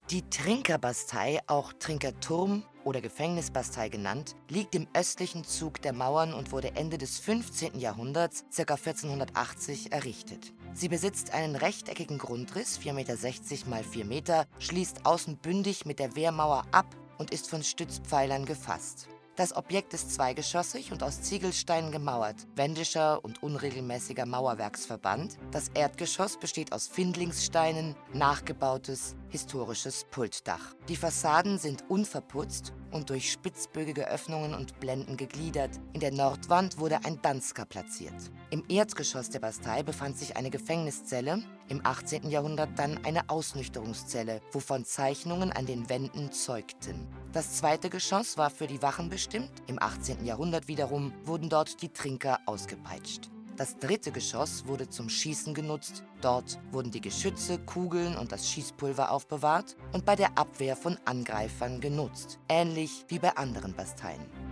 Die Trinkerbastei, auch Trinkerturm oder Gefängnisbastei genannt, liegt im östlichen Zug der Mauern und wurde Ende des 15. Jahrhunderts, ca. 1480, errichtet. Sie besitzt einen rechteckigen Grundriss, 4,60 Meter mal 4 Meter, schließt außen bündig mit der Wehrmauer ab und ist von Stützpfeilern gefasst. Das Objekt ist zweigeschossig und aus Ziegelsteinen gemauert, wendischer und unregelmäßiger Mauerwerksverband. Das Erdgeschoss besteht aus Findlingssteinen, nachgebautes historisches Pultdach. Die Fassaden sind unverputzt und durch spitzbögige Öffnungen und Blenden gegliedert. In der Nordwand wurde ein Dansker platziert. Im Erdgeschoss der Bastei befand sich eine Gefängniszelle, im 18. Jahrhundert dann eine Ausnüchterungszelle, wovon Zeichnungen an den Wänden zeugten. Das zweite Geschoss war für die Wachen bestimmt. Im 18. Jahrhundert wiederum wurden dort die Trinker ausgepeitscht. Das dritte Geschoss wurde zum Schießen genutzt. Dort wurden die Geschütze, Kugeln und das Schießpulver aufbewahrt und bei der Abwehr von Angreifern genutzt, ähnlich wie bei anderen Basteien.